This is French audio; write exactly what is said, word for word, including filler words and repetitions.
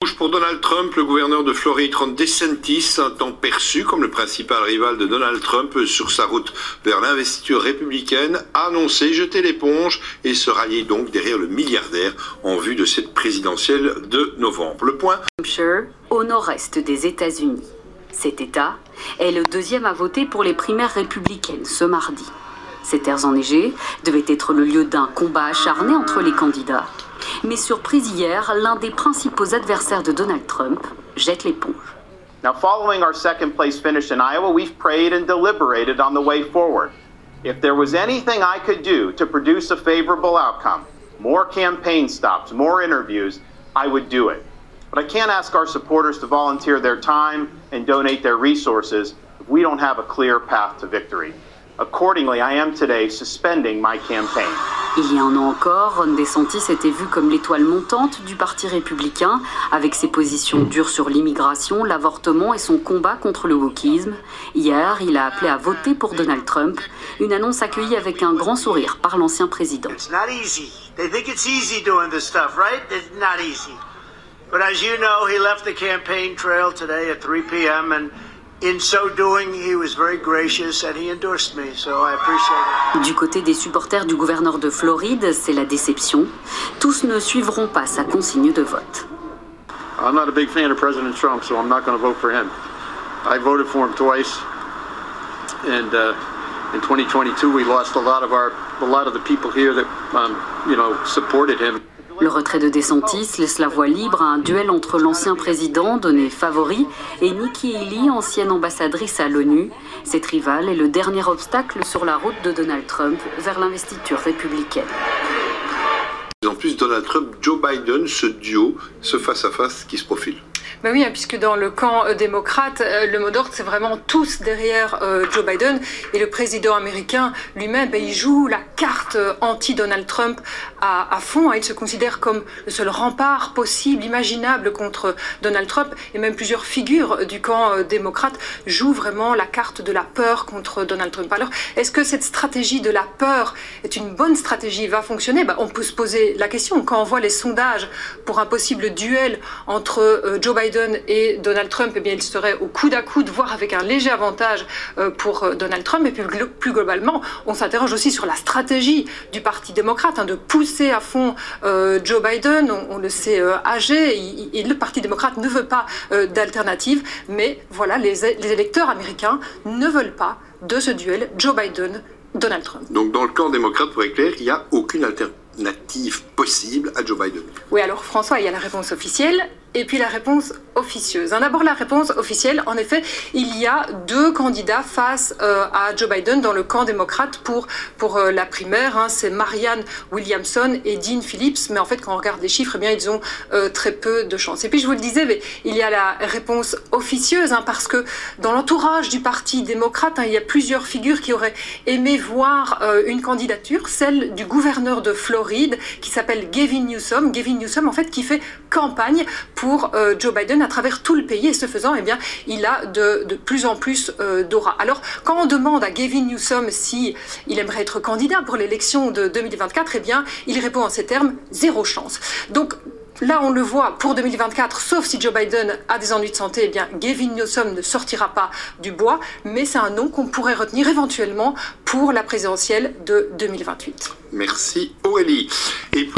rouge pour Donald Trump. Le gouverneur de Floride, Ron DeSantis, un temps perçu comme le principal rival de Donald Trump sur sa route vers l'investiture républicaine, a annoncé jeter l'éponge et se rallier donc derrière le milliardaire en vue de cette présidentielle de novembre. Le point. Au nord-est des États-Unis. Cet État est le deuxième à voter pour les primaires républicaines ce mardi. Ces terres enneigées devaient être le lieu d'un combat acharné entre les candidats. Mais surprise hier, l'un des principaux adversaires de Donald Trump jette l'éponge. Now, following our second place finish in Iowa, we've prayed and deliberated on the way forward. If there was anything I could do to produce a favorable outcome, more campaign stops, more interviews, I would do it. But I can't ask our supporters to volunteer their time and donate their resources if we don't have a clear path to victory. Accordingly, I am today suspending my campaign. Il y a un an encore, Ron DeSantis était vu comme l'étoile montante du Parti républicain, avec ses positions dures sur l'immigration, l'avortement et son combat contre le wokisme. Hier, il a appelé à voter pour Donald Trump, une annonce accueillie avec un grand sourire par l'ancien président. It's not easy. They think it's easy doing this stuff, right? It's not easy. But as you know, he left the campaign trail today at three p m and in so doing, he was very gracious and he endorsed me, so I appreciate it. Du côté des supporters du gouverneur de Floride, c'est la déception. Tous ne suivront pas sa consigne de vote. I'm not a big fan of President Trump, so I'm not going to vote for him. I voted for him twice, and uh, in twenty twenty-two, we lost a lot of our, a lot of the people here that, um, you know, supported him. Le retrait de DeSantis laisse la voie libre à un duel entre l'ancien président, donné favori, et Nikki Haley, ancienne ambassadrice à l'ONU. Cette rivale est le dernier obstacle sur la route de Donald Trump vers l'investiture républicaine. En plus, Donald Trump, Joe Biden, ce duo, ce face-à-face qui se profile. Ben oui, puisque dans le camp euh, démocrate, euh, le mot d'ordre, c'est vraiment tous derrière euh, Joe Biden. Et le président américain lui-même, ben, il joue la carte euh, anti-Donald Trump à, à fond. Hein. Il se considère comme le seul rempart possible, imaginable contre Donald Trump. Et même plusieurs figures du camp euh, démocrate jouent vraiment la carte de la peur contre Donald Trump. Alors, est-ce que cette stratégie de la peur est une bonne stratégie, va fonctionner? Ben, on peut se poser la question. Quand on voit les sondages pour un possible duel entre euh, Joe Biden et Donald Trump, eh bien, il serait au coude à coude, voire avec un léger avantage euh, pour euh, Donald Trump. Et puis plus globalement, on s'interroge aussi sur la stratégie du Parti démocrate, hein, de pousser à fond euh, Joe Biden. On, on le sait euh, âgé, et, et le Parti démocrate ne veut pas euh, d'alternative. Mais voilà, les, les électeurs américains ne veulent pas de ce duel Joe Biden-Donald Trump. Donc dans le camp démocrate, pour être clair, il n'y a aucune alternative possible à Joe Biden. Oui, alors François, il y a la réponse officielle et puis la réponse officieuse. D'abord la réponse officielle, en effet, il y a deux candidats face euh, à Joe Biden dans le camp démocrate pour, pour euh, la primaire. Hein, c'est Marianne Williamson et Dean Phillips, mais en fait quand on regarde les chiffres, eh bien, ils ont euh, très peu de chance. Et puis je vous le disais, mais il y a la réponse officieuse, hein, parce que dans l'entourage du Parti démocrate, hein, il y a plusieurs figures qui auraient aimé voir euh, une candidature, celle du gouverneur de Floride qui s'appelle Gavin Newsom. Gavin Newsom, en fait, qui fait campagne pour euh, Joe Biden à travers tout le pays, et ce faisant, eh bien, il a de, de plus en plus euh, d'aura. Alors, quand on demande à Gavin Newsom si il aimerait être candidat pour l'élection de deux mille vingt-quatre, eh bien, il répond en ces termes, zéro chance. Donc, là, on le voit, pour deux mille vingt-quatre, sauf si Joe Biden a des ennuis de santé, eh bien, Gavin Newsom ne sortira pas du bois, mais c'est un nom qu'on pourrait retenir éventuellement pour la présidentielle de deux mille vingt-huit. Merci Aurélie. Et puis